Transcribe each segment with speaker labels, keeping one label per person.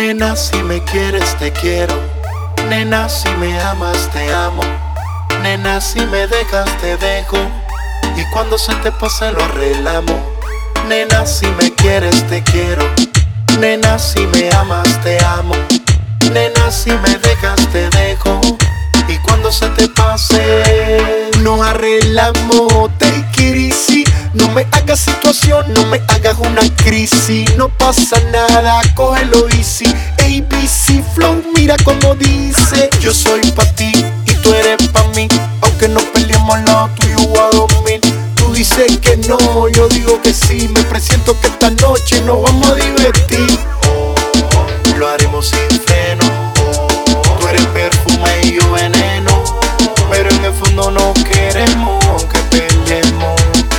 Speaker 1: Nena, si me quieres te quiero. Nena, si me amas te amo. Nena, si me dejas te dejo. Y cuando se te pase lo arreglamos. Nena, si me quieres te quiero. Nena, si me amas te amo. Nena, si me dejas te dejo. Y cuando se te pase nos arreglamos. Take it easy. No me hagas situación, no me hagas una crisis. No pasa nada, cógelo easy. ABC Flow, mira como dice. Yo soy pa' ti y tú eres pa' mí. Aunque nos peleemos lo tuyo voy a dormir. Tú dices que no, yo digo que sí. Me presiento que esta noche nos vamos a divertir. Lo haremos sin freno. Tú eres perfume y yo veneno. Pero en el fondo no queremos que peleemos.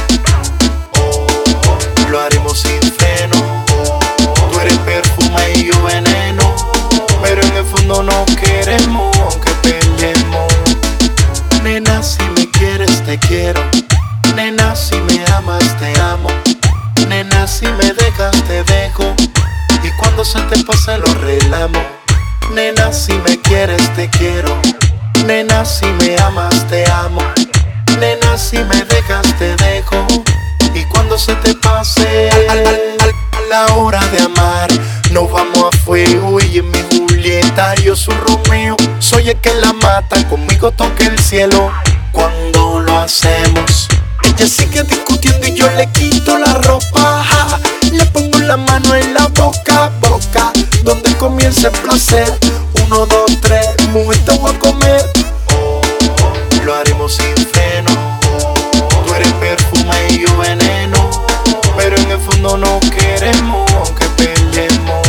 Speaker 1: Lo haremos sin freno. Tú eres perfume y yo veneno. Pero en el fondo no queremos que peleemos. Nena, si me quieres te quiero. Nena, si me amas te amo. Nena, si me dejas te dejo. Y cuando se te pase lo arreglamos. Nena, si me quieres te quiero. Nena, si me amas te amo. Nena, si me dejas te dejo. Y cuando se te pase a la hora de amar, nos vamos a fuego. Ella es mi Julieta, yo soy Romeo. Soy el que la mata, conmigo toca el cielo. Cuando lo hacemos, ella sigue discutiendo y yo le quito la ropa. Le pongo la mano en la boca, boca, donde comienza el placer. 1, 2, 3, mujer te voy a comer. Lo haremos sin freno. Tú eres perfume y yo veneno. Pero en el fondo no queremos que peleemos.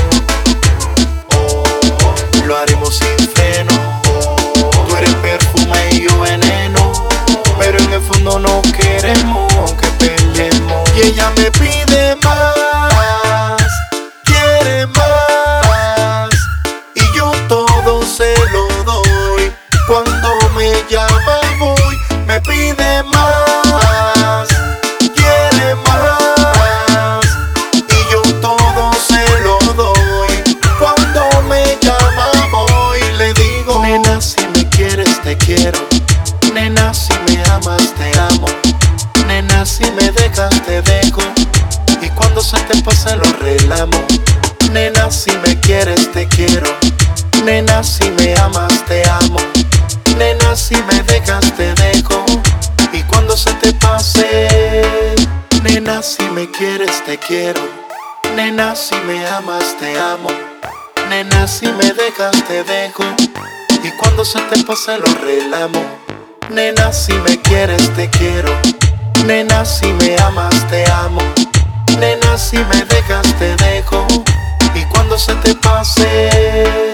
Speaker 1: Lo haremos sin freno. Tú eres perfume y yo veneno. Pero en el fondo no queremos que peleemos. Y ella me pide más, quiere más. Y yo todo se lo doy. Cuando me llama voy, me pide más, quiere más. Y yo todo se lo doy. Cuando me llama voy, le digo. Nena, si me quieres te quiero. Nena, si me amas te amo. Nena, si me dejas te dejo. Y cuando se te pase lo arreglamos. Nena, si me quieres te quiero. Nena, si me amas te amo. Nena, si me dejas te dejo. Y cuando se te pase. Nena, si me quieres te quiero. Nena, si me amas te amo. Nena, si me dejas te dejo. Y cuando se te pase lo arreglamos. Nena, si me quieres te quiero. Nena, si me amas te amo. Nena, si me dejas te dejo. Y cuando se te pase